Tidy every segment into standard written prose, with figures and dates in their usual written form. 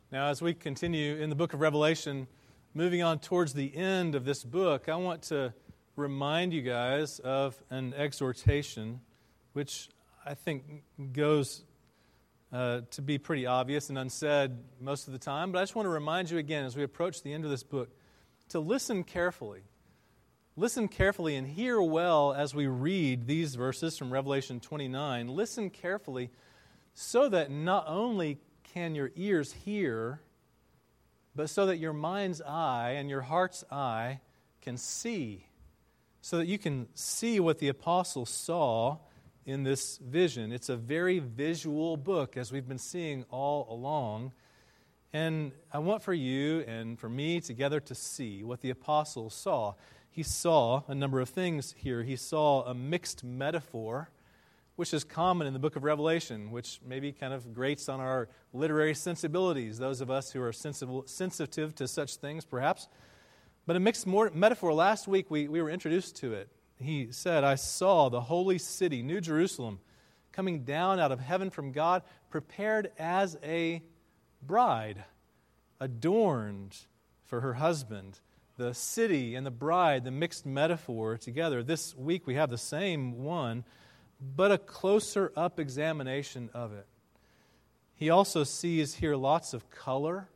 Now, as we continue in the book of Revelation, moving on towards the end of this book, I want to remind you guys of an exhortation, which I think goes to be pretty obvious and unsaid most of the time. But I just want to remind you again, as we approach the end of this book, to listen carefully. Listen carefully and hear well as we read these verses from Revelation 29. Listen carefully so that not only can your ears hear, but so that your mind's eye and your heart's eye can see, so that you can see what the apostle saw in this vision. It's a very visual book, as we've been seeing all along. And I want for you and for me together to see what the apostle saw. He saw a number of things here. He saw a mixed metaphor, which is common in the book of Revelation, which maybe kind of grates on our literary sensibilities, those of us who are sensitive to such things, perhaps. But a mixed metaphor, last week we were introduced to it. He said, I saw the holy city, New Jerusalem, coming down out of heaven from God, prepared as a bride, adorned for her husband. The city and the bride, the mixed metaphor together. This week we have the same one, but a closer up examination of it. He also sees here lots of color,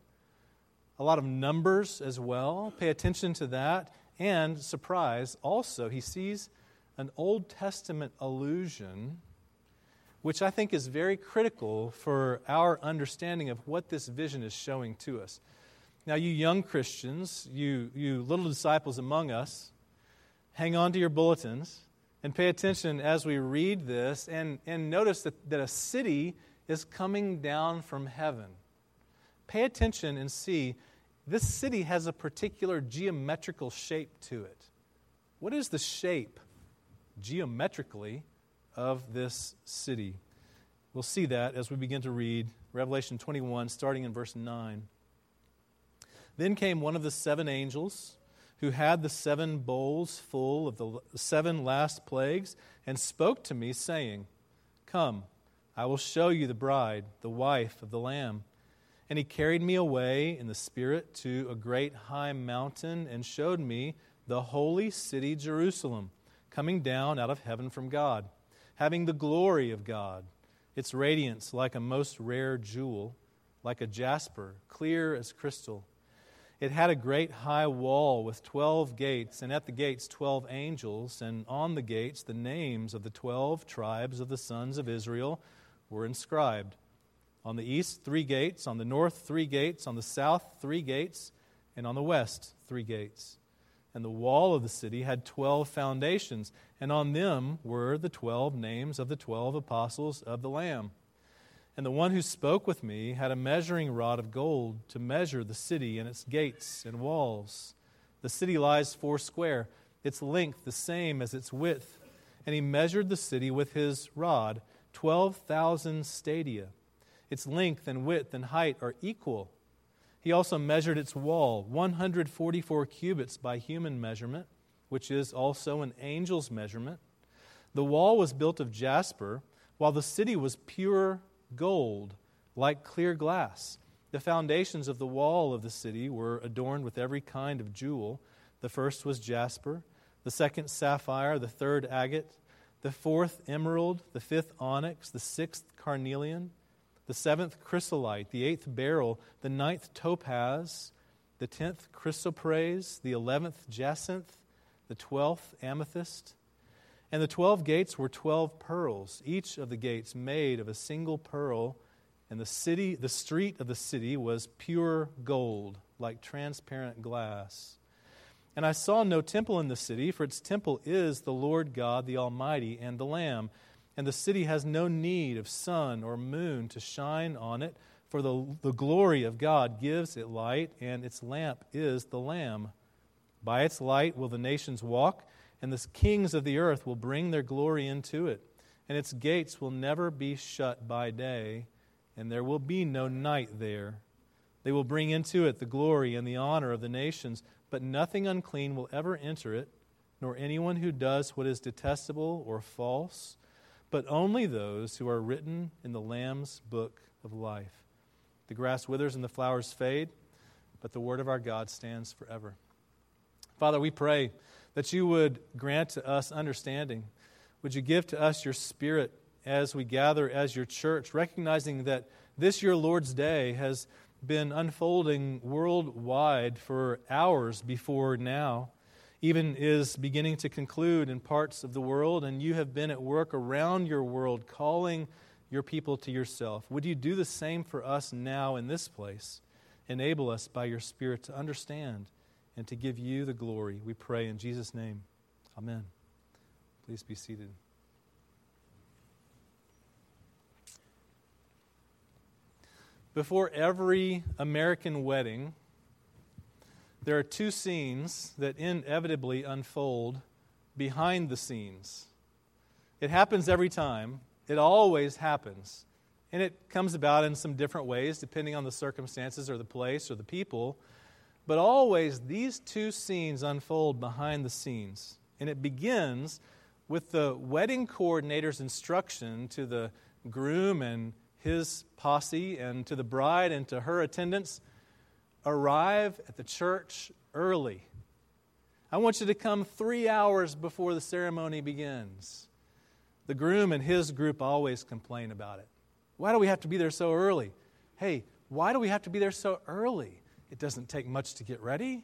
a lot of numbers as well. Pay attention to that. And, surprise, also he sees an Old Testament allusion, which I think is very critical for our understanding of what this vision is showing to us. Now, you young Christians, you little disciples among us, hang on to your bulletins and pay attention as we read this and notice that a city is coming down from heaven. Pay attention and see this city has a particular geometrical shape to it. What is the shape, geometrically, of this city? We'll see that as we begin to read Revelation 21, starting in verse 9. Then came one of the seven angels who had the seven bowls full of the seven last plagues, and spoke to me, saying, Come, I will show you the bride, the wife of the Lamb. And he carried me away in the Spirit to a great high mountain, and showed me the holy city Jerusalem, coming down out of heaven from God, having the glory of God, its radiance like a most rare jewel, like a jasper, clear as crystal. It had a great high wall with 12 gates, and at the gates 12 angels, and on the gates the names of the 12 tribes of the sons of Israel were inscribed. On the east 3 gates, on the north 3 gates, on the south 3 gates, and on the west 3 gates. And the wall of the city had 12 foundations, and on them were the 12 names of the 12 apostles of the Lamb. And the one who spoke with me had a measuring rod of gold to measure the city and its gates and walls. The city lies 4 square, its length the same as its width. And he measured the city with his rod, 12,000 stadia. Its length and width and height are equal. He also measured its wall, 144 cubits by human measurement, which is also an angel's measurement. The wall was built of jasper, while the city was pure gold, like clear glass. The foundations of the wall of the city were adorned with every kind of jewel. The first was jasper, the second sapphire, the third agate, the fourth emerald, the fifth onyx, the sixth carnelian, the 7th chrysolite, the 8th beryl, the 9th topaz, the 10th chrysoprase, the 11th jacinth, the 12th amethyst. And the 12 gates were 12 pearls, each of the gates made of a single pearl. And the street of the city was pure gold, like transparent glass. And I saw no temple in the city, for its temple is the Lord God, the Almighty, and the Lamb. And the city has no need of sun or moon to shine on it, for the glory of God gives it light, and its lamp is the Lamb. By its light will the nations walk, and the kings of the earth will bring their glory into it. And its gates will never be shut by day, and there will be no night there. They will bring into it the glory and the honor of the nations, but nothing unclean will ever enter it, nor anyone who does what is detestable or false, but only those who are written in the Lamb's book of life. The grass withers and the flowers fade, but the word of our God stands forever. Father, we pray that you would grant to us understanding. Would you give to us your Spirit as we gather as your church, recognizing that this, your Lord's Day, has been unfolding worldwide for hours before now, even is beginning to conclude in parts of the world, and you have been at work around your world, calling your people to yourself. Would you do the same for us now in this place? Enable us by your Spirit to understand and to give you the glory. We pray in Jesus' name. Amen. Please be seated. Before every American wedding, there are two scenes that inevitably unfold behind the scenes. It happens every time. It always happens. And it comes about in some different ways, depending on the circumstances or the place or the people. But always, these two scenes unfold behind the scenes. And it begins with the wedding coordinator's instruction to the groom and his posse, and to the bride and to her attendants: arrive at the church early. I want you to come 3 hours before the ceremony begins. The groom and his group always complain about it. Why do we have to be there so early? Hey, why do we have to be there so early? It doesn't take much to get ready.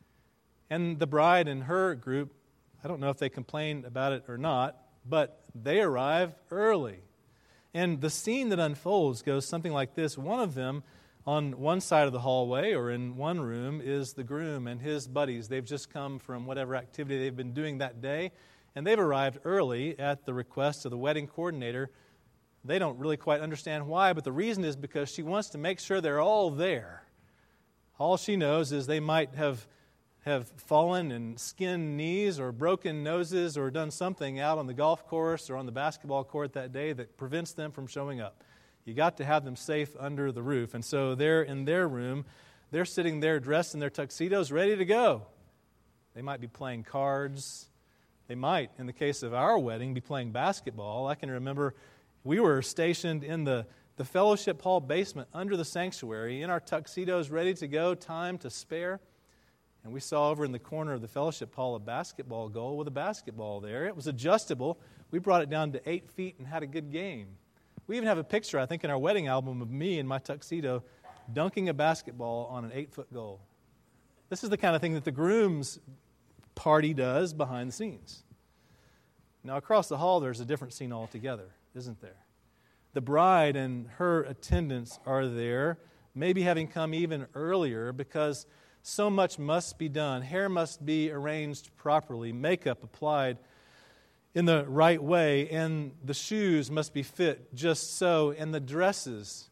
And the bride and her group, I don't know if they complain about it or not, but they arrive early. And the scene that unfolds goes something like this. One of them, on one side of the hallway or in one room, is the groom and his buddies. They've just come from whatever activity they've been doing that day, and they've arrived early at the request of the wedding coordinator. They don't really quite understand why, but the reason is because she wants to make sure they're all there. All she knows is they might have fallen and skinned knees or broken noses or done something out on the golf course or on the basketball court that day that prevents them from showing up. You got to have them safe under the roof. And so they're in their room. They're sitting there dressed in their tuxedos, ready to go. They might be playing cards. They might, in the case of our wedding, be playing basketball. I can remember we were stationed in the fellowship hall basement under the sanctuary in our tuxedos, ready to go, time to spare. And we saw over in the corner of the fellowship hall a basketball goal with a basketball there. It was adjustable. We brought it down to 8 feet and had a good game. We even have a picture, I think, in our wedding album of me in my tuxedo dunking a basketball on an 8-foot goal. This is the kind of thing that the groom's party does behind the scenes. Now, across the hall, there's a different scene altogether, isn't there? The bride and her attendants are there, maybe having come even earlier because so much must be done. Hair must be arranged properly, makeup applied in the right way, and the shoes must be fit just so, and the dresses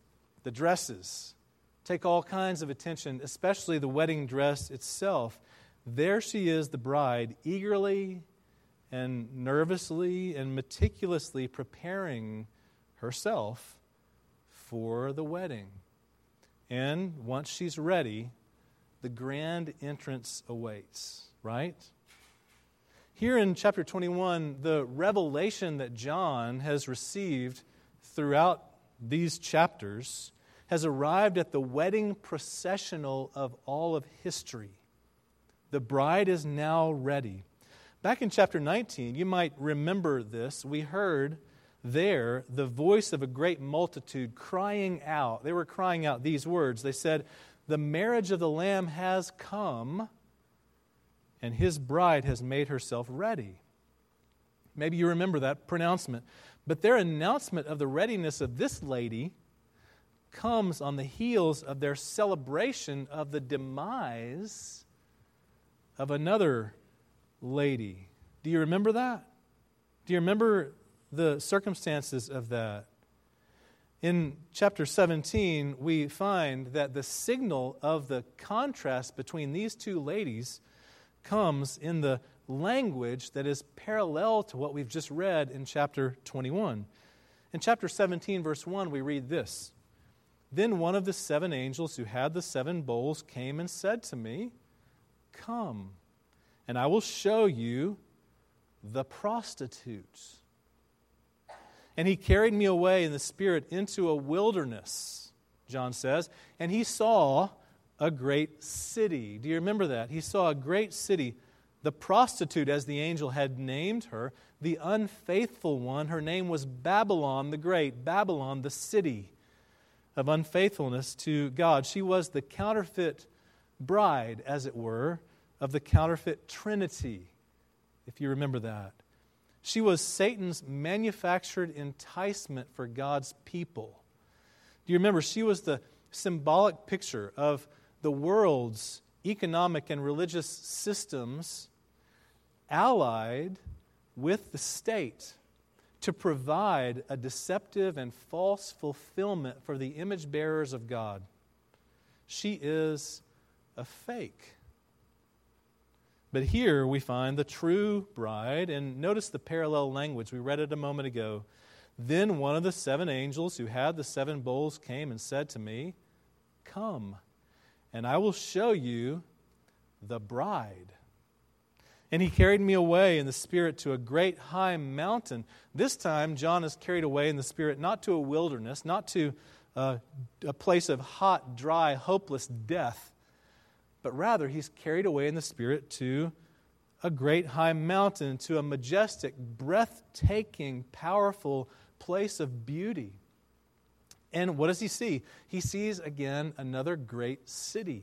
take all kinds of attention, especially the wedding dress itself. There she is, the bride, eagerly and nervously and meticulously preparing herself for the wedding. And once she's ready, the grand entrance awaits, right? Here in chapter 21, the revelation that John has received throughout these chapters has arrived at the wedding processional of all of history. The bride is now ready. Back in chapter 19, you might remember this, we heard there the voice of a great multitude crying out. They were crying out these words. They said, "The marriage of the Lamb has come, and his bride has made herself ready." Maybe you remember that pronouncement. But their announcement of the readiness of this lady comes on the heels of their celebration of the demise of another lady. Do you remember that? Do you remember the circumstances of that? In chapter 17, we find that the signal of the contrast between these two ladies comes in the language that is parallel to what we've just read in chapter 21. In chapter 17, verse 1, we read this: "Then one of the 7 angels who had the 7 bowls came and said to me, 'Come, and I will show you the prostitute.' And he carried me away in the Spirit into a wilderness." John says, and he saw a great city. Do you remember that? He saw a great city. The prostitute, as the angel had named her, the unfaithful one, her name was Babylon the Great, Babylon, the city of unfaithfulness to God. She was the counterfeit bride, as it were, of the counterfeit Trinity, if you remember that. She was Satan's manufactured enticement for God's people. Do you remember? She was the symbolic picture of the world's economic and religious systems allied with the state to provide a deceptive and false fulfillment for the image bearers of God. She is a fake. But here we find the true bride, and notice the parallel language. We read it a moment ago. Then one of the 7 angels who had the 7 bowls came and said to me, "Come, and I will show you the bride." And he carried me away in the Spirit to a great high mountain. This time, John is carried away in the Spirit not to a wilderness, not to a place of hot, dry, hopeless death, but rather he's carried away in the Spirit to a great high mountain, to a majestic, breathtaking, powerful place of beauty. And what does he see? He sees again another great city.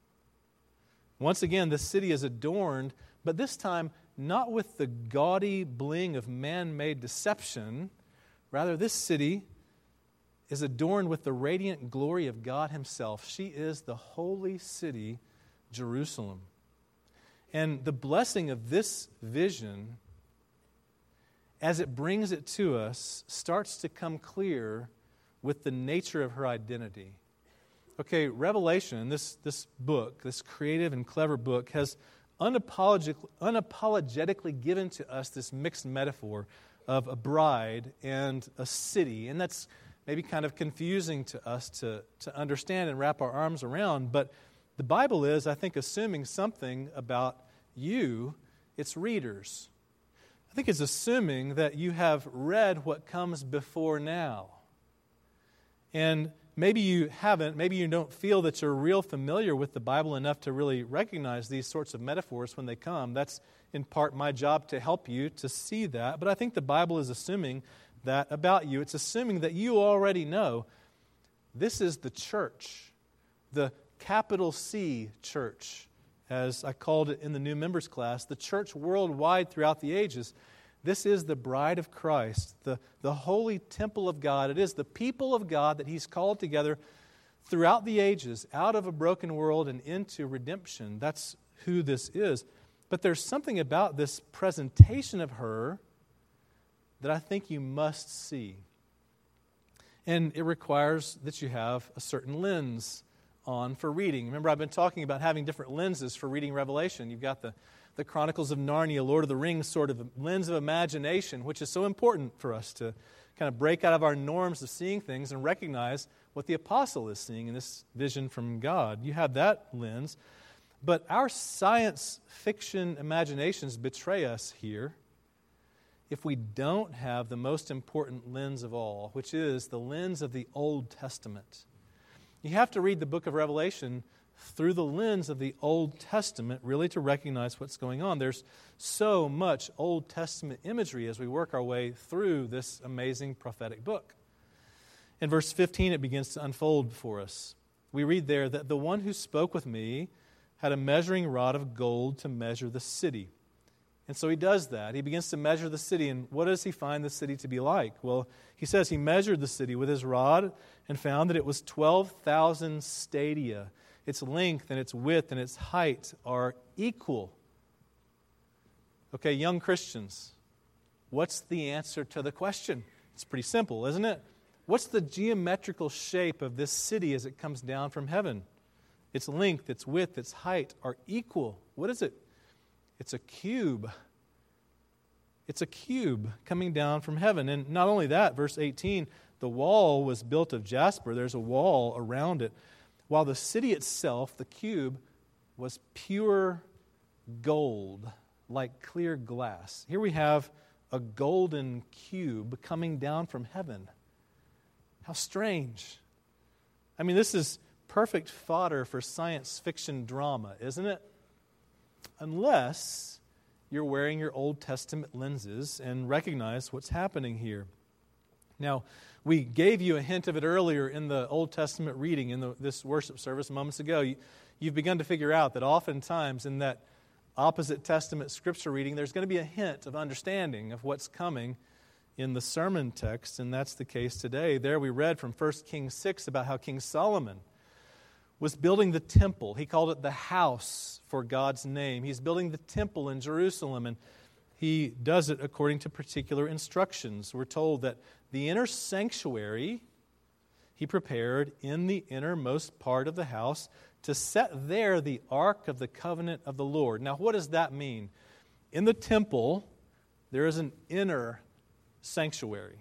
Once again, the city is adorned, but this time not with the gaudy bling of man-made deception. Rather, this city is adorned with the radiant glory of God Himself. She is the holy city, Jerusalem. And the blessing of this vision, as it brings it to us, starts to come clear with the nature of her identity. Okay, Revelation, this book, this creative and clever book, has unapologetically given to us this mixed metaphor of a bride and a city. And that's maybe kind of confusing to us to understand and wrap our arms around. But the Bible is, I think, assuming something about you, its readers. I think it's assuming that you have read what comes before now. And maybe you haven't, maybe you don't feel that you're real familiar with the Bible enough to really recognize these sorts of metaphors when they come. That's in part my job to help you to see that. But I think the Bible is assuming that about you. It's assuming that you already know this is the church, the capital C church, as I called it in the new members class, the church worldwide throughout the ages. This is the bride of Christ, the holy temple of God. It is the people of God that He's called together throughout the ages, out of a broken world and into redemption. That's who this is. But there's something about this presentation of her that I think you must see. And it requires that you have a certain lens on for reading. Remember, I've been talking about having different lenses for reading Revelation. You've got the Chronicles of Narnia, Lord of the Rings sort of lens of imagination, which is so important for us to kind of break out of our norms of seeing things and recognize what the apostle is seeing in this vision from God. You have that lens. But our science fiction imaginations betray us here if we don't have the most important lens of all, which is the lens of the Old Testament. You have to read the book of Revelation through the lens of the Old Testament, really to recognize what's going on. There's so much Old Testament imagery as we work our way through this amazing prophetic book. In verse 15, it begins to unfold for us. We read there that the one who spoke with me had a measuring rod of gold to measure the city. And so he does that. He begins to measure the city. And what does he find the city to be like? Well, he says he measured the city with his rod and found that it was 12,000 stadia. Its length and its width and its height are equal. Okay, young Christians, what's the answer to the question? It's pretty simple, isn't it? What's the geometrical shape of this city as it comes down from heaven? Its length, its width, its height are equal. What is it? It's a cube. It's a cube coming down from heaven. And not only that, verse 18, the wall was built of jasper. There's a wall around it. While the city itself, the cube, was pure gold, like clear glass. Here we have a golden cube coming down from heaven. How strange. I mean, this is perfect fodder for science fiction drama, isn't it? Unless you're wearing your Old Testament lenses and recognize what's happening here. Now, we gave you a hint of it earlier in the Old Testament reading in this worship service moments ago. You've begun to figure out that oftentimes in that opposite Testament scripture reading, there's going to be a hint of understanding of what's coming in the sermon text, and that's the case today. There we read from 1 Kings 6 about how King Solomon was building the temple. He called it the house for God's name. He's building the temple in Jerusalem, and he does it according to particular instructions. We're told that the inner sanctuary he prepared in the innermost part of the house to set there the ark of the covenant of the Lord. Now, what does that mean? In the temple, there is an inner sanctuary.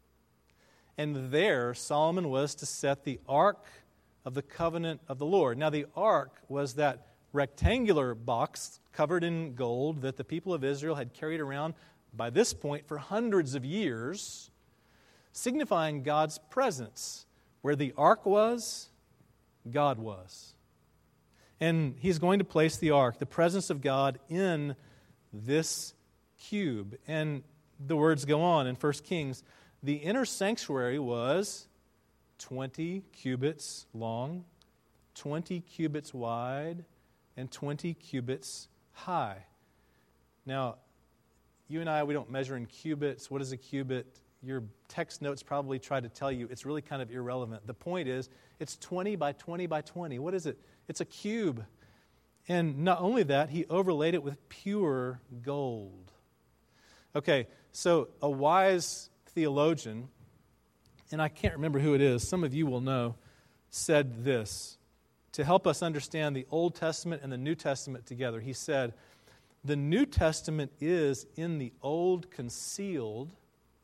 And there, Solomon was to set the ark of the covenant of the Lord. Now, the ark was that rectangular box covered in gold that the people of Israel had carried around by this point for hundreds of years, signifying God's presence. Where the ark was, God was. And he's going to place the ark, the presence of God, in this cube. And the words go on in 1 Kings. The inner sanctuary was 20 cubits long, 20 cubits wide, and 20 cubits high. Now, you and I, we don't measure in cubits. What is a cubit? Your text notes probably try to tell you it's really kind of irrelevant. The point is, it's 20 by 20 by 20. What is it? It's a cube. And not only that, he overlaid it with pure gold. Okay, so a wise theologian, and I can't remember who it is, some of you will know, said this to help us understand the Old Testament and the New Testament together. He said, the New Testament is in the Old concealed,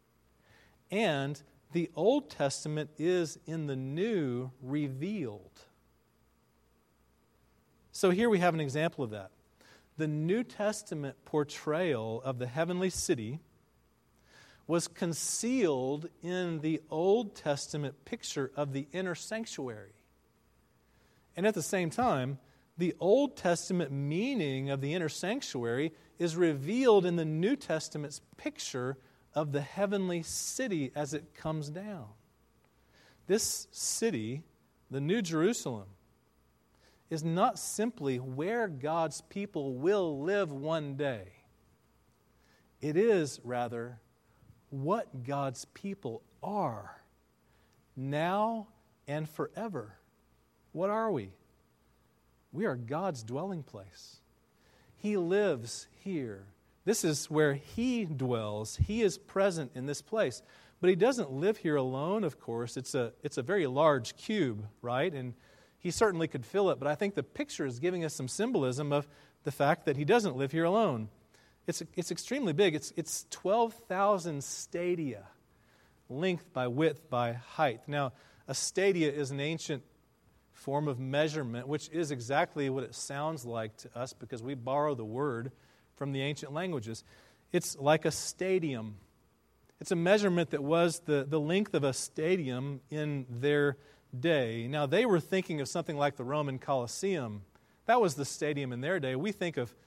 and the Old Testament is in the New revealed. So here we have an example of that. The New Testament portrayal of the heavenly city was concealed in the Old Testament picture of the inner sanctuary. And at the same time, the Old Testament meaning of the inner sanctuary is revealed in the New Testament's picture of the heavenly city as it comes down. This city, the New Jerusalem, is not simply where God's people will live one day. It is, rather, what God's people are, now and forever. What are we? We are God's dwelling place. He lives here. This is where He dwells. He is present in this place. But He doesn't live here alone, of course. It's a very large cube, right? And He certainly could fill it, but I think the picture is giving us some symbolism of the fact that He doesn't live here alone. It's extremely big. It's 12,000 stadia, length by width by height. Now, a stadia is an ancient form of measurement, which is exactly what it sounds like to us because we borrow the word from the ancient languages. It's like a stadium. It's a measurement that was the length of a stadium in their day. Now, they were thinking of something like the Roman Colosseum. That was the stadium in their day. We think of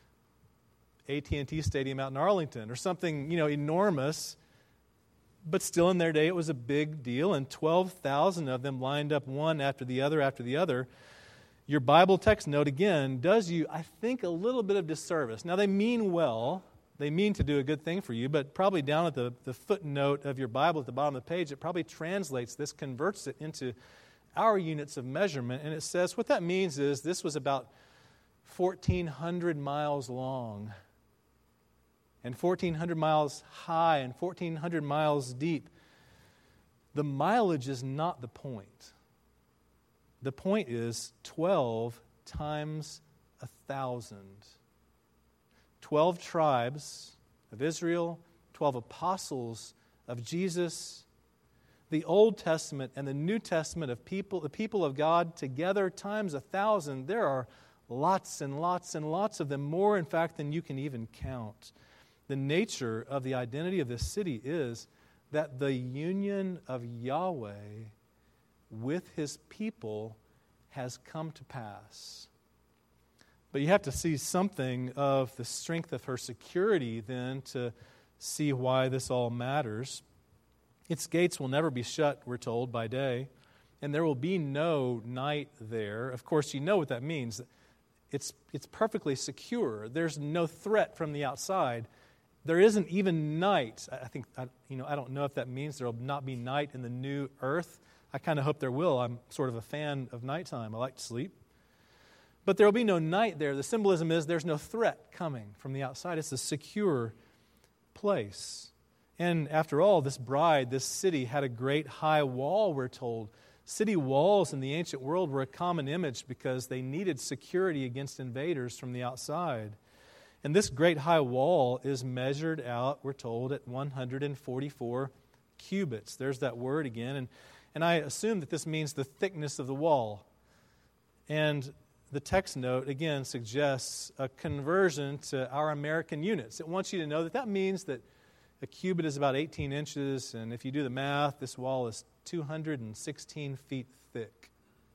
AT&T Stadium out in Arlington or something, enormous. But still in their day, it was a big deal, and 12,000 of them lined up one after the other after the other. Your Bible text note, again, does you, I think, a little bit of disservice. Now, they mean well. They mean to do a good thing for you, but probably down at the footnote of your Bible at the bottom of the page, it probably translates this, converts it into our units of measurement, and it says what that means is this was about 1,400 miles long and 1,400 miles high and 1,400 miles deep. The mileage is not the point. The point is 12 times 1,000. 12 tribes of Israel, 12 apostles of Jesus, the Old Testament and the New Testament of the people of God together times 1,000. There are lots and lots and lots of them, more in fact than you can even count. The nature of the identity of this city is that the union of Yahweh with his people has come to pass. But you have to see something of the strength of her security then to see why this all matters. Its gates will never be shut, we're told, by day, and there will be no night there. Of course, you know what that means. It's perfectly secure. There's no threat from the outside. There isn't even night. I don't know if that means there will not be night in the new earth. I kind of hope there will. I'm sort of a fan of nighttime. I like to sleep. But there will be no night there. The symbolism is there's no threat coming from the outside. It's a secure place. And after all, this bride, this city, had a great high wall, we're told. City walls in the ancient world were a common image because they needed security against invaders from the outside. And this great high wall is measured out, we're told, at 144 cubits. There's that word again. And I assume that this means the thickness of the wall. And the text note, again, suggests a conversion to our American units. It wants you to know that that means that a cubit is about 18 inches, and if you do the math, this wall is 216 feet thick.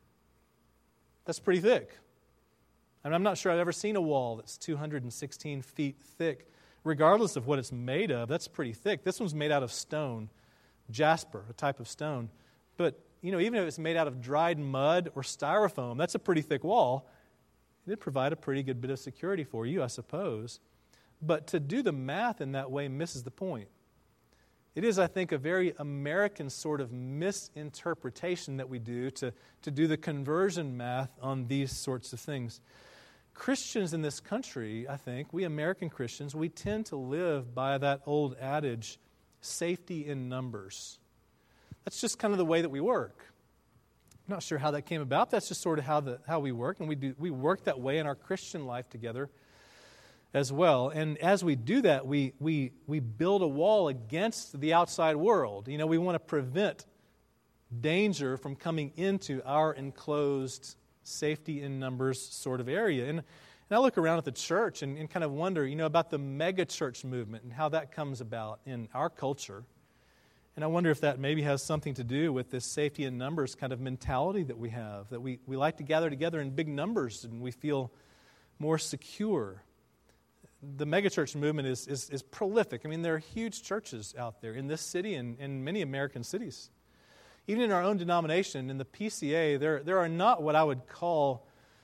That's pretty thick. And I'm not sure I've ever seen a wall that's 216 feet thick. Regardless of what it's made of, that's pretty thick. This one's made out of stone, jasper, a type of stone. But, even if it's made out of dried mud or styrofoam, that's a pretty thick wall. It'd provide a pretty good bit of security for you, I suppose. But to do the math in that way misses the point. It is, I think, a very American sort of misinterpretation that we do to do the conversion math on these sorts of things. Christians in this country, I think, we American Christians, we tend to live by that old adage, safety in numbers. That's just kind of the way that we work. I'm not sure how that came about. That's just sort of how we work, and we work that way in our Christian life together as well. And as we do that, we build a wall against the outside world. We want to prevent danger from coming into our enclosed safety in numbers sort of area. And I look around at the church and kind of wonder, about the mega church movement and how that comes about in our culture. And I wonder if that maybe has something to do with this safety in numbers kind of mentality that we have, that we like to gather together in big numbers and we feel more secure. The megachurch movement is prolific. There are huge churches out there in this city and in many American cities. Even in our own denomination, in the PCA, there are not what I would call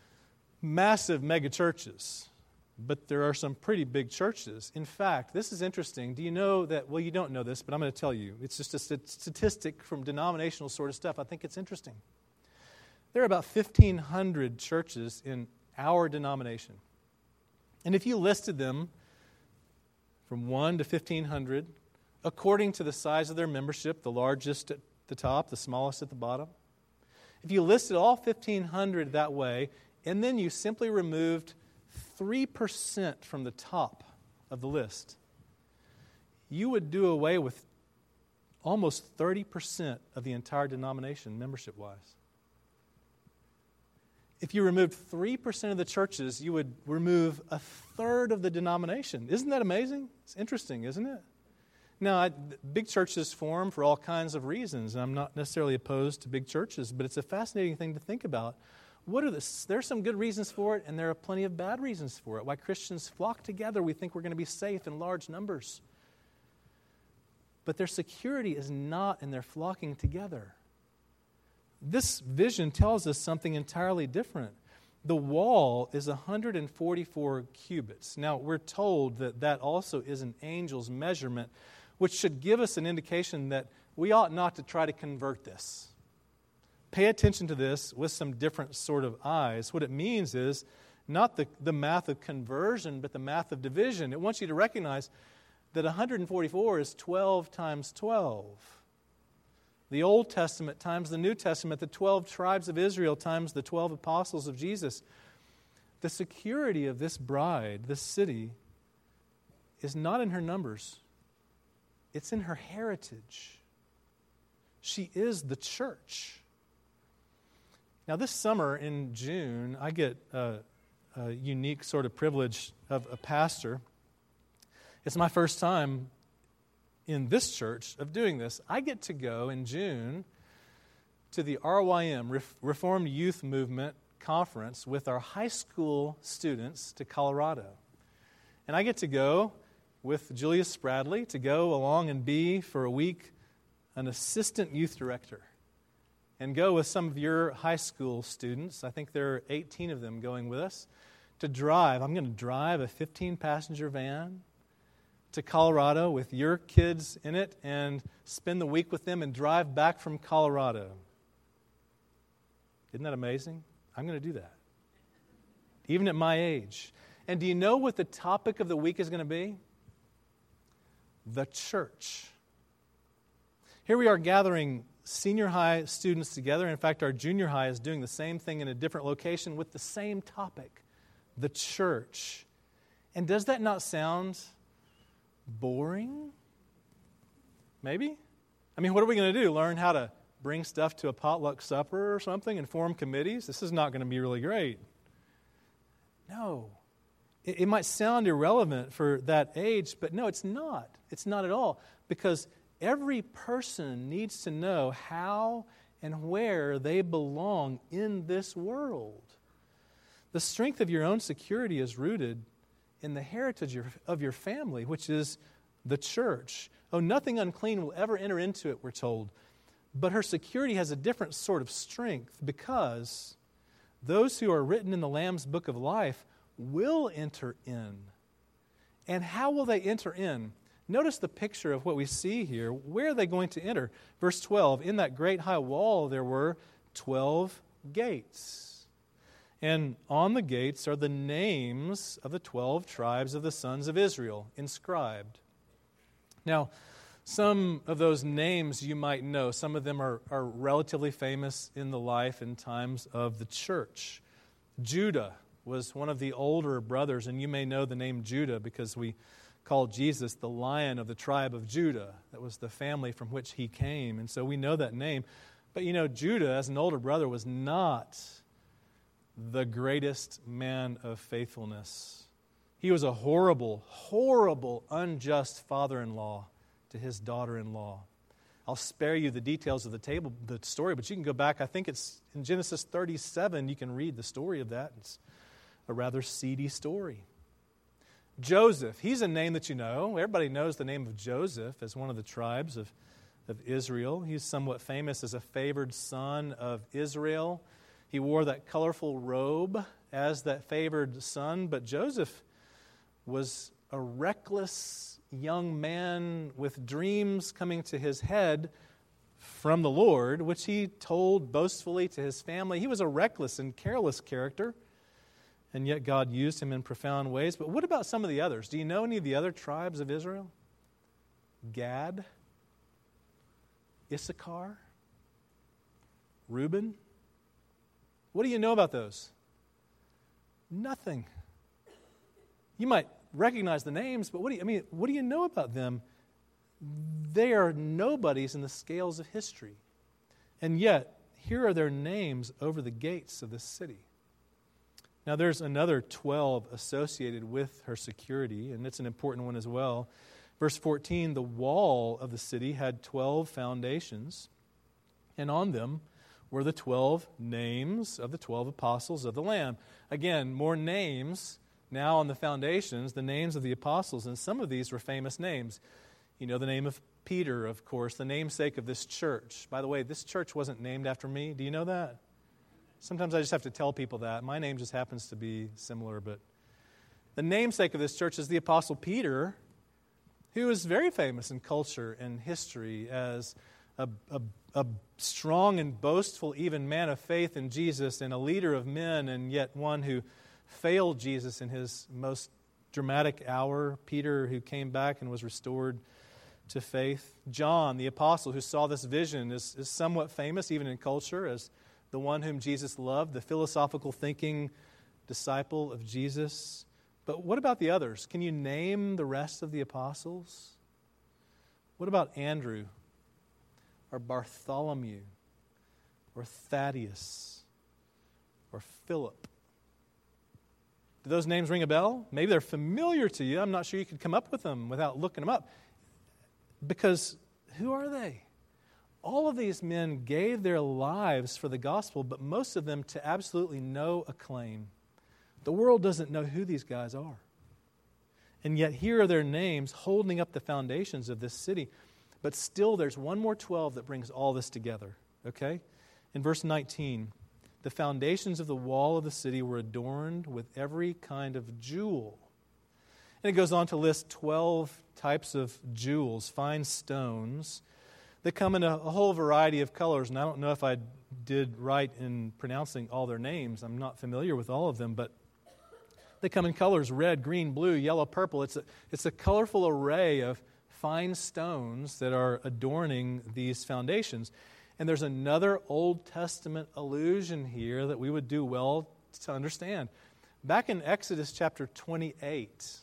massive megachurches, but there are some pretty big churches. In fact, this is interesting. Do you know that, well, you don't know this, but I'm going to tell you. It's just a statistic from denominational sort of stuff. I think it's interesting. There are about 1,500 churches in our denomination. And if you listed them from 1 to 1,500, according to the size of their membership, the largest at the top, the smallest at the bottom, if you listed all 1,500 that way, and then you simply removed 3% from the top of the list, you would do away with almost 30% of the entire denomination membership-wise. If you removed 3% of the churches, you would remove a third of the denomination. Isn't that amazing? It's interesting, isn't it? Now, big churches form for all kinds of reasons, and I'm not necessarily opposed to big churches, but it's a fascinating thing to think about. There's some good reasons for it, and there are plenty of bad reasons for it. Why Christians flock together, we think we're going to be safe in large numbers. But their security is not in their flocking together. This vision tells us something entirely different. The wall is 144 cubits. Now, we're told that also is an angel's measurement, which should give us an indication that we ought not to try to convert this. Pay attention to this with some different sort of eyes. What it means is not the math of conversion, but the math of division. It wants you to recognize that 144 is 12 times 12. The Old Testament times the New Testament, the 12 tribes of Israel times the 12 apostles of Jesus. The security of this bride, this city, is not in her numbers. It's in her heritage. She is the church. Now, this summer in June, I get a unique sort of privilege of a pastor. It's my first time in this church of doing this. I get to go in June to the RYM, Reformed Youth Movement Conference, with our high school students to Colorado. And I get to go with Julius Spradley to go along and be, for a week, an assistant youth director. And go with some of your high school students, I think there are 18 of them going with us, to drive. I'm going to drive a 15-passenger van to Colorado with your kids in it and spend the week with them and drive back from Colorado. Isn't that amazing? I'm going to do that, even at my age. And do you know what the topic of the week is going to be? The church. Here we are gathering senior high students together. In fact, our junior high is doing the same thing in a different location with the same topic, the church. And does that not sound boring? Maybe? I mean, what are we going to do? Learn how to bring stuff to a potluck supper or something and form committees? This is not going to be really great. No. It might sound irrelevant for that age, but no, it's not. It's not at all. Because every person needs to know how and where they belong in this world. The strength of your own security is rooted in the heritage of your family, which is the church. Oh, nothing unclean will ever enter into it, we're told. But her security has a different sort of strength because those who are written in the Lamb's Book of Life will enter in. And how will they enter in? Notice the picture of what we see here. Where are they going to enter? Verse 12, in that great high wall there were 12 gates. And on the gates are the names of the 12 tribes of the sons of Israel inscribed. Now, some of those names you might know. Some of them are relatively famous in the life and times of the church. Judah was one of the older brothers, and you may know the name Judah because we call Jesus the Lion of the tribe of Judah. That was the family from which he came, and so we know that name. But you know, Judah, as an older brother, was not the greatest man of faithfulness. He was a horrible, horrible, unjust father-in-law to his daughter-in-law. I'll spare you the details of the story, but you can go back. I think it's in Genesis 37. You can read the story of that. It's a rather seedy story. Joseph, he's a name that you know. Everybody knows the name of Joseph as one of the tribes of Israel. He's somewhat famous as a favored son of Israel. He wore that colorful robe as that favored son, but Joseph was a reckless young man with dreams coming to his head from the Lord, which he told boastfully to his family. He was a reckless and careless character, and yet God used him in profound ways. But what about some of the others? Do you know any of the other tribes of Israel? Gad, Issachar, Reuben. What do you know about those? Nothing. You might recognize the names, but what do you know about them? They are nobodies in the scales of history. And yet, here are their names over the gates of this city. Now, there's another 12 associated with her security, and it's an important one as well. Verse 14, the wall of the city had 12 foundations, and on them were the 12 names of the 12 apostles of the Lamb. Again, more names now on the foundations, the names of the apostles, and some of these were famous names. You know the name of Peter, of course, the namesake of this church. By the way, this church wasn't named after me. Do you know that? Sometimes I just have to tell people that. My name just happens to be similar, but the namesake of this church is the Apostle Peter, who is very famous in culture and history as a strong and boastful even man of faith in Jesus and a leader of men, and yet one who failed Jesus in his most dramatic hour. Peter, who came back and was restored to faith. John, the apostle who saw this vision, is somewhat famous even in culture as the one whom Jesus loved, the philosophical thinking disciple of Jesus. But what about the others? Can you name the rest of the apostles? What about Andrew or Bartholomew or Thaddeus or Philip? Do those names ring a bell? Maybe they're familiar to you. I'm not sure you could come up with them without looking them up. Because who are they? all of these men gave their lives for the gospel, but most of them to absolutely no acclaim. The world doesn't know who these guys are. And yet here are their names holding up the foundations of this city. But still there's one more 12 that brings all this together. Okay? In verse 19, the foundations of the wall of the city were adorned with every kind of jewel. And it goes on to list 12 types of jewels, fine stones, that come in a whole variety of colors. And I don't know if I did right in pronouncing all their names. I'm not familiar with all of them, but they come in colors: red, green, blue, yellow, purple. It's a colorful array of fine stones that are adorning these foundations. And there's another Old Testament allusion here that we would do well to understand. Back in Exodus chapter 28,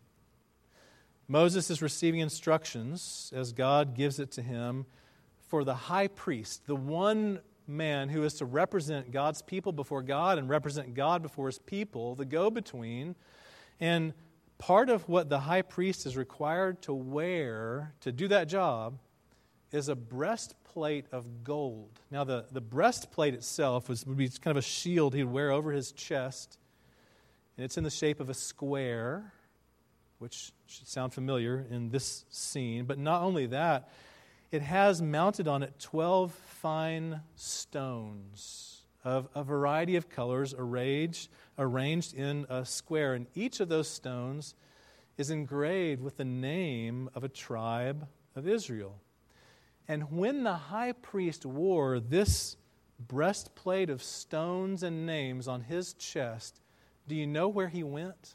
Moses is receiving instructions, as God gives it to him, for the high priest, the one man who is to represent God's people before God and represent God before his people, the go-between. And part of what the high priest is required to wear to do that job is a breastplate of gold. Now, the breastplate itself would be kind of a shield he'd wear over his chest, and it's in the shape of a square, which should sound familiar in this scene. But not only that, it has mounted on it 12 fine stones of a variety of colors arranged in a square. And each of those stones is engraved with the name of a tribe of Israel. And when the high priest wore this breastplate of stones and names on his chest, do you know where he went?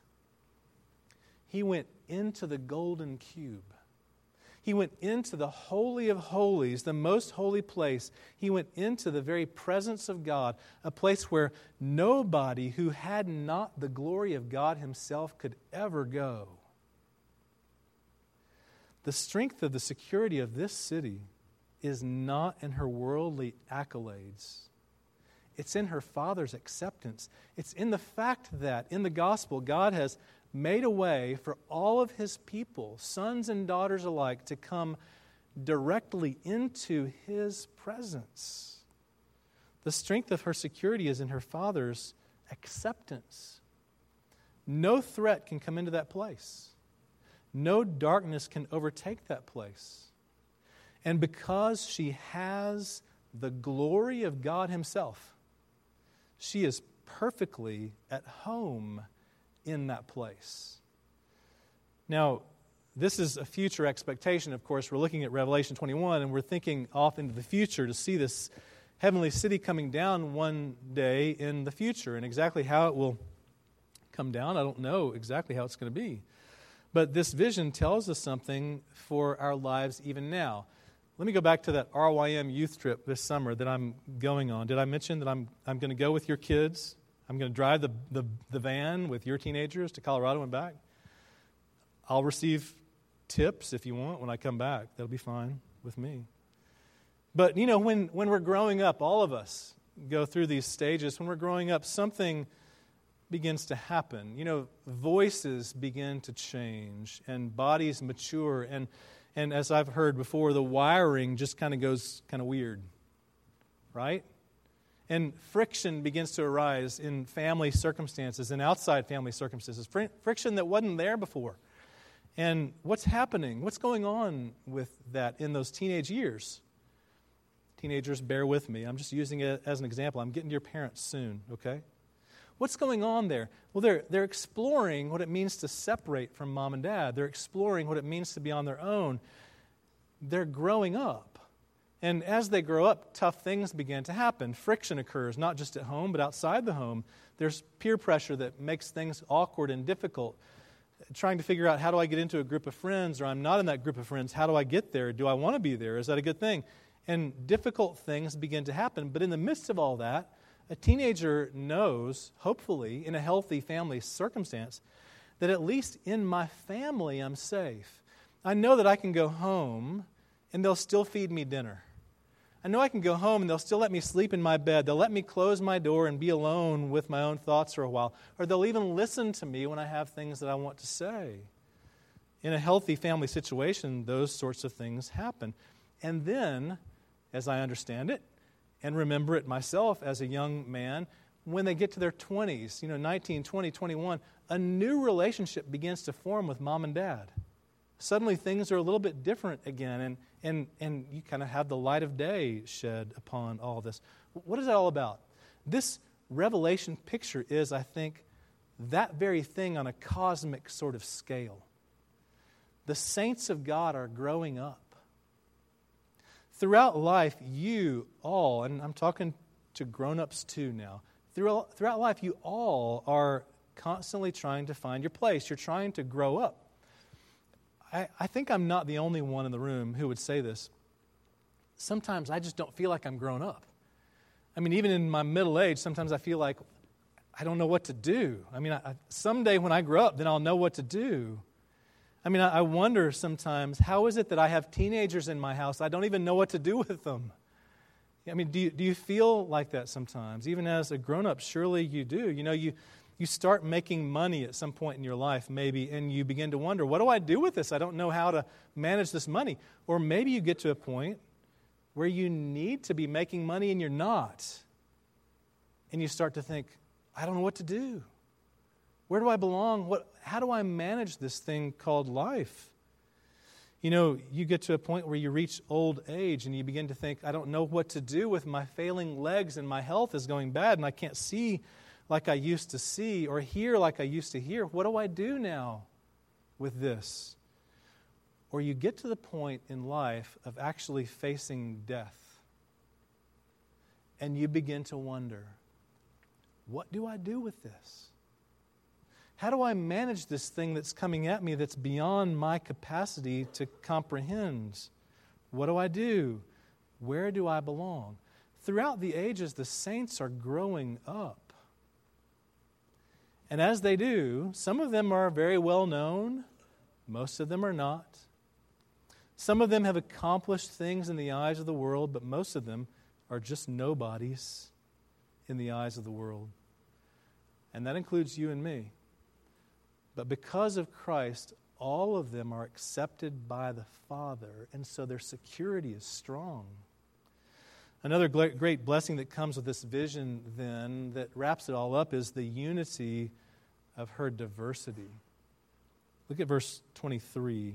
He went into the golden cube. He went into the Holy of Holies, the most holy place. He went into the very presence of God, a place where nobody who had not the glory of God himself could ever go. The strength of the security of this city is not in her worldly accolades. It's in her Father's acceptance. It's in the fact that in the gospel, God has made a way for all of his people, sons and daughters alike, to come directly into his presence. The strength of her security is in her Father's acceptance. No threat can come into that place. No darkness can overtake that place. And because she has the glory of God himself, she is perfectly at home in that place. Now, this is a future expectation, of course. We're looking at Revelation 21, and we're thinking off into the future to see this heavenly city coming down one day in the future. And exactly how it will come down, I don't know exactly how it's going to be. But this vision tells us something for our lives even now. Let me go back to that RYM youth trip this summer that I'm going on. Did I mention that I'm going to go with your kids? I'm going to drive the van with your teenagers to Colorado and back. I'll receive tips if you want when I come back. That'll be fine with me. But, you know, when we're growing up, all of us go through these stages. When we're growing up, something begins to happen. You know, voices begin to change and bodies mature. And as I've heard before, the wiring just kind of goes kind of weird, right? And friction begins to arise in family circumstances and outside family circumstances. Friction that wasn't there before. And what's happening? What's going on with that in those teenage years? Teenagers, bear with me. I'm just using it as an example. I'm getting to your parents soon, okay? What's going on there? Well, they're exploring what it means to separate from mom and dad. They're exploring what it means to be on their own. They're growing up. And as they grow up, tough things begin to happen. Friction occurs, not just at home, but outside the home. There's peer pressure that makes things awkward and difficult. Trying to figure out, how do I get into a group of friends, or I'm not in that group of friends. How do I get there? Do I want to be there? Is that a good thing? And difficult things begin to happen. But in the midst of all that, a teenager knows, hopefully, in a healthy family circumstance, that at least in my family I'm safe. I know that I can go home and they'll still feed me dinner. I know I can go home and they'll still let me sleep in my bed. They'll let me close my door and be alone with my own thoughts for a while. Or they'll even listen to me when I have things that I want to say. In a healthy family situation, those sorts of things happen. And then as I understand it, and remember it myself as a young man, when they get to their 20s, 19, 20, 21, a new relationship begins to form with mom and dad. Suddenly things are a little bit different again, and you kind of have the light of day shed upon all this. What is that all about? This Revelation picture is, I think, that very thing on a cosmic sort of scale. The saints of God are growing up. Throughout life, you all, and I'm talking to grown-ups too now, throughout life, you all are constantly trying to find your place. You're trying to grow up. I think I'm not the only one in the room who would say this. Sometimes I just don't feel like I'm grown up. I mean, even in my middle age, sometimes I feel like I don't know what to do. I mean, someday when I grow up, then I'll know what to do. I mean, I wonder sometimes, how is it that I have teenagers in my house, I don't even know what to do with them? I mean, do you feel like that sometimes? Even as a grown-up, surely you do. You start making money at some point in your life, maybe, and you begin to wonder, what do I do with this? I don't know how to manage this money. Or maybe you get to a point where you need to be making money and you're not. And you start to think, I don't know what to do. Where do I belong? How do I manage this thing called life? You get to a point where you reach old age and you begin to think, I don't know what to do with my failing legs and my health is going bad and I can't see like I used to see or hear like I used to hear. What do I do now with this? Or you get to the point in life of actually facing death and you begin to wonder, what do I do with this? How do I manage this thing that's coming at me that's beyond my capacity to comprehend? What do I do? Where do I belong? Throughout the ages, the saints are growing up. And as they do, some of them are very well known. Most of them are not. Some of them have accomplished things in the eyes of the world, but most of them are just nobodies in the eyes of the world. And that includes you and me. But because of Christ, all of them are accepted by the Father, and so their security is strong. Another great blessing that comes with this vision, then, that wraps it all up is the unity of her diversity. Look at verse 23.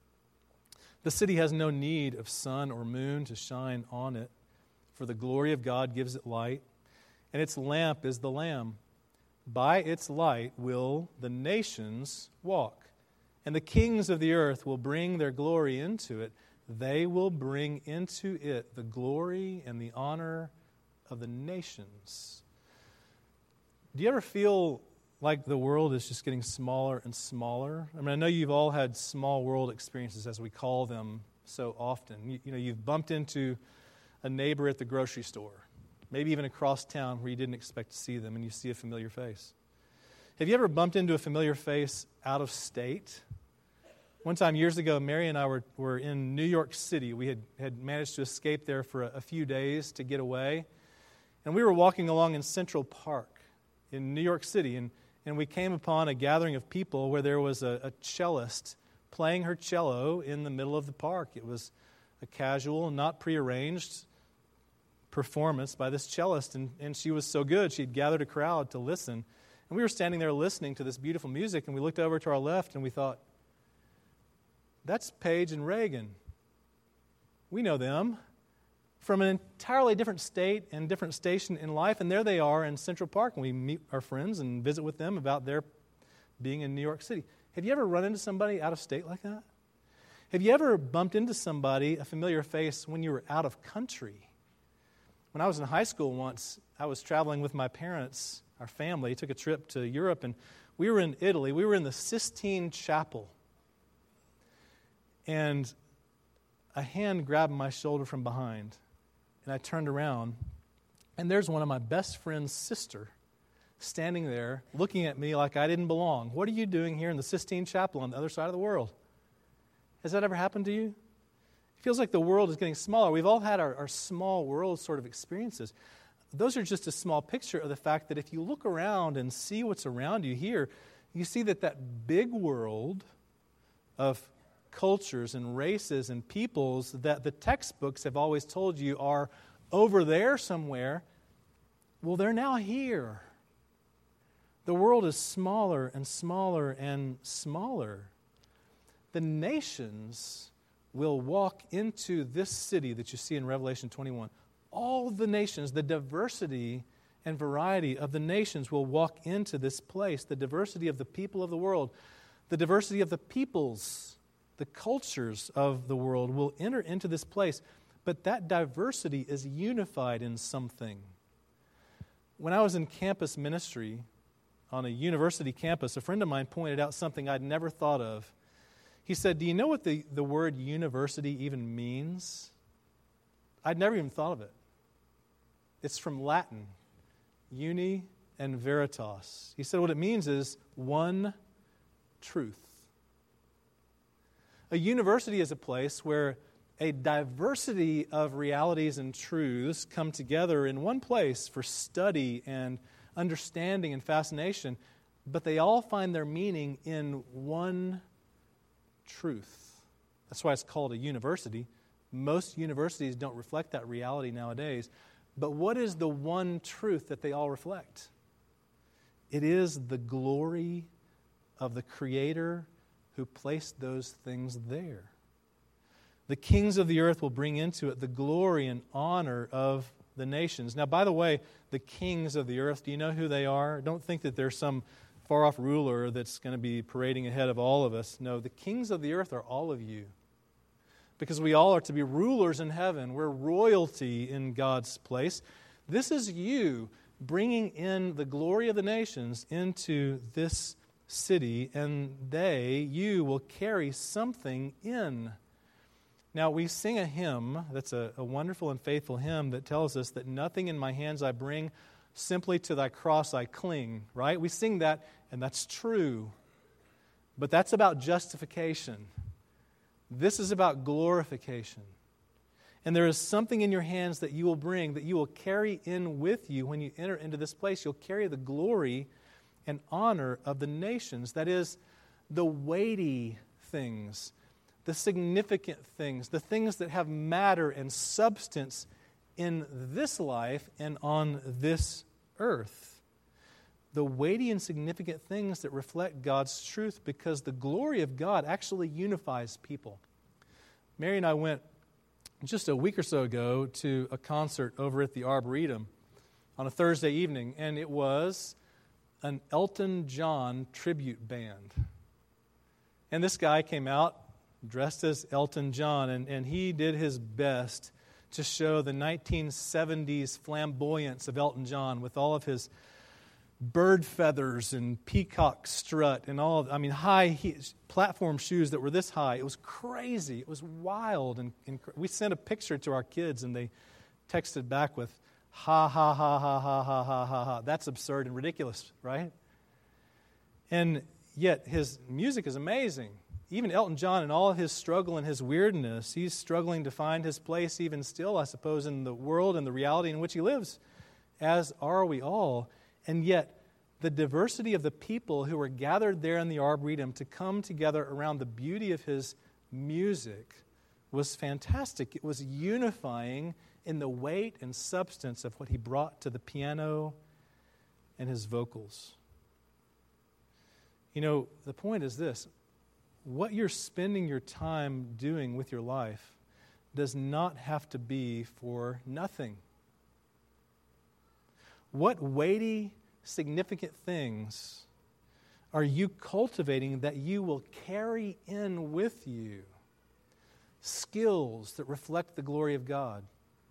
The city has no need of sun or moon to shine on it, for the glory of God gives it light, and its lamp is the Lamb. By its light will the nations walk, and the kings of the earth will bring their glory into it. They will bring into it the glory and the honor of the nations. Do you ever feel like the world is just getting smaller and smaller? I mean, I know you've all had small world experiences, as we call them so often. You've bumped into a neighbor at the grocery store, maybe even across town where you didn't expect to see them, and you see a familiar face. Have you ever bumped into a familiar face out of state? One time years ago, Mary and I were in New York City. We had managed to escape there for a few days to get away. And we were walking along in Central Park in New York City, and we came upon a gathering of people where there was a cellist playing her cello in the middle of the park. It was a casual, not prearranged performance by this cellist, and she was so good, she'd gathered a crowd to listen. And we were standing there listening to this beautiful music, and we looked over to our left, and we thought, that's Paige and Reagan. We know them from an entirely different state and different station in life, and there they are in Central Park, and we meet our friends and visit with them about their being in New York City. Have you ever run into somebody out of state like that? Have you ever bumped into somebody, a familiar face, when you were out of country? When I was in high school once, I was traveling with my parents, our family, took a trip to Europe, and we were in Italy. We were in the Sistine Chapel. And a hand grabbed my shoulder from behind, and I turned around, and there's one of my best friend's sister standing there looking at me like I didn't belong. What are you doing here in the Sistine Chapel on the other side of the world? Has that ever happened to you? It feels like the world is getting smaller. We've all had our small world sort of experiences. Those are just a small picture of the fact that if you look around and see what's around you here, you see that big world of cultures and races and peoples that the textbooks have always told you are over there somewhere, well, they're now here. The world is smaller and smaller and smaller. The nations will walk into this city that you see in Revelation 21. All the nations, the diversity and variety of the nations will walk into this place. The diversity of the people of the world, the diversity of the peoples, the cultures of the world will enter into this place. But that diversity is unified in something. When I was in campus ministry on a university campus, a friend of mine pointed out something I'd never thought of. He said, do you know what the word university even means? I'd never even thought of it. It's from Latin, uni and veritas. He said what it means is one truth. A university is a place where a diversity of realities and truths come together in one place for study and understanding and fascination, but they all find their meaning in one truth. That's why it's called a university. Most universities don't reflect that reality nowadays. But what is the one truth that they all reflect? It is the glory of the Creator who placed those things there. The kings of the earth will bring into it the glory and honor of the nations. Now, by the way, the kings of the earth, do you know who they are? Don't think that there's some far-off ruler that's going to be parading ahead of all of us. No, the kings of the earth are all of you. Because we all are to be rulers in heaven. We're royalty in God's place. This is you bringing in the glory of the nations into this city, and you will carry something in. Now, we sing a hymn that's a wonderful and faithful hymn that tells us that nothing in my hands I bring, simply to thy cross I cling, right? We sing that, and that's true. But that's about justification. This is about glorification. And there is something in your hands that you will bring, that you will carry in with you when you enter into this place. You'll carry the glory and honor of the nations. That is, the weighty things, the significant things, the things that have matter and substance in this life and on this earth. The weighty and significant things that reflect God's truth, because the glory of God actually unifies people. Mary and I went just a week or so ago to a concert over at the Arboretum on a Thursday evening, and it was an Elton John tribute band. And this guy came out dressed as Elton John, and he did his best to show the 1970s flamboyance of Elton John with all of his bird feathers and peacock strut and all of, high platform shoes that were this high. It was crazy. It was wild. And we sent a picture to our kids, and they texted back with, ha, ha, ha, ha, ha, ha, ha, ha, ha. That's absurd and ridiculous, right? And yet his music is amazing. Even Elton John, in all of his struggle and his weirdness, he's struggling to find his place even still, I suppose, in the world and the reality in which he lives, as are we all. And yet, the diversity of the people who were gathered there in the Arboretum to come together around the beauty of his music was fantastic. It was unifying in the weight and substance of what he brought to the piano and his vocals. You know, the point is this. What you're spending your time doing with your life does not have to be for nothing. What weighty, significant things are you cultivating that you will carry in with you? Skills that reflect the glory of God.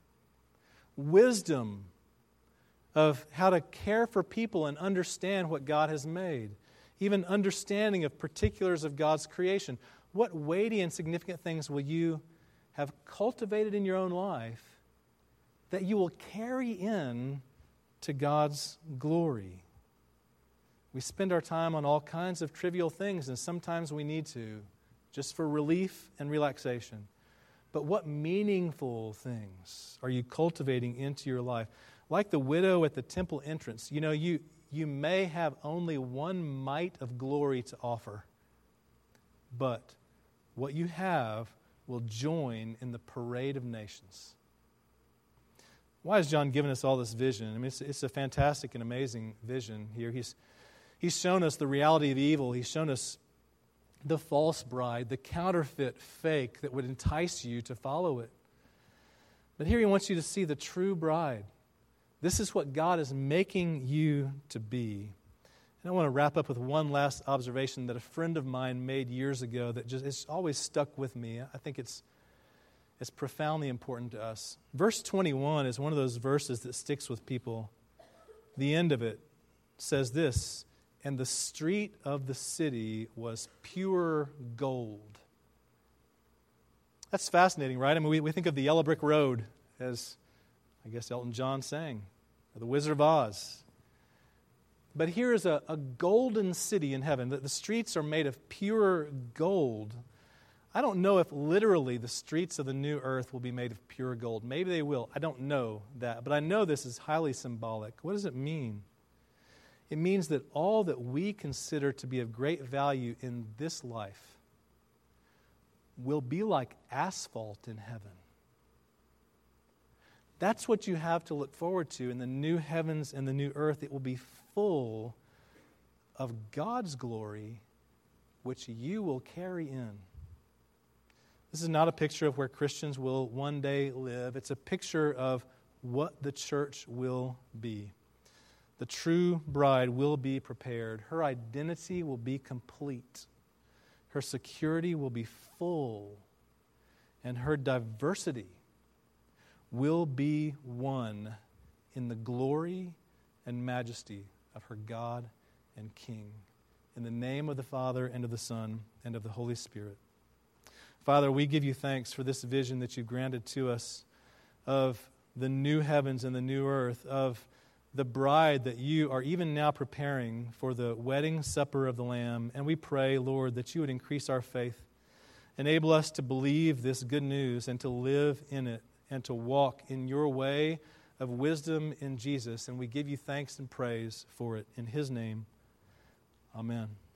Wisdom of how to care for people and understand what God has made. Even understanding of particulars of God's creation. What weighty and significant things will you have cultivated in your own life that you will carry in to God's glory? We spend our time on all kinds of trivial things, and sometimes we need to, just for relief and relaxation. But what meaningful things are you cultivating into your life? Like the widow at the temple entrance, you know, you may have only one mite of glory to offer, but what you have will join in the parade of nations. Why has John given us all this vision? I mean, it's a fantastic and amazing vision here. He's shown us the reality of evil. He's shown us the false bride, the counterfeit fake that would entice you to follow it. But here he wants you to see the true bride. This is what God is making you to be. And I want to wrap up with one last observation that a friend of mine made years ago that just it's always stuck with me. I think it's profoundly important to us. Verse 21 is one of those verses that sticks with people. The end of it says this, "And the street of the city was pure gold." That's fascinating, right? I mean, we think of the Yellow Brick Road as, I guess, Elton John sang, or the Wizard of Oz. But here is a golden city in heaven. The streets are made of pure gold. I don't know if literally the streets of the new earth will be made of pure gold. Maybe they will. I don't know that. But I know this is highly symbolic. What does it mean? It means that all that we consider to be of great value in this life will be like asphalt in heaven. That's what you have to look forward to in the new heavens and the new earth. It will be full of God's glory, which you will carry in. This is not a picture of where Christians will one day live. It's a picture of what the church will be. The true bride will be prepared. Her identity will be complete. Her security will be full. And her diversity will be one in the glory and majesty of her God and King. In the name of the Father, and of the Son, and of the Holy Spirit. Father, we give you thanks for this vision that you've granted to us of the new heavens and the new earth, of the bride that you are even now preparing for the wedding supper of the Lamb. And we pray, Lord, that you would increase our faith, enable us to believe this good news and to live in it and to walk in your way of wisdom in Jesus. And we give you thanks and praise for it. In his name, amen.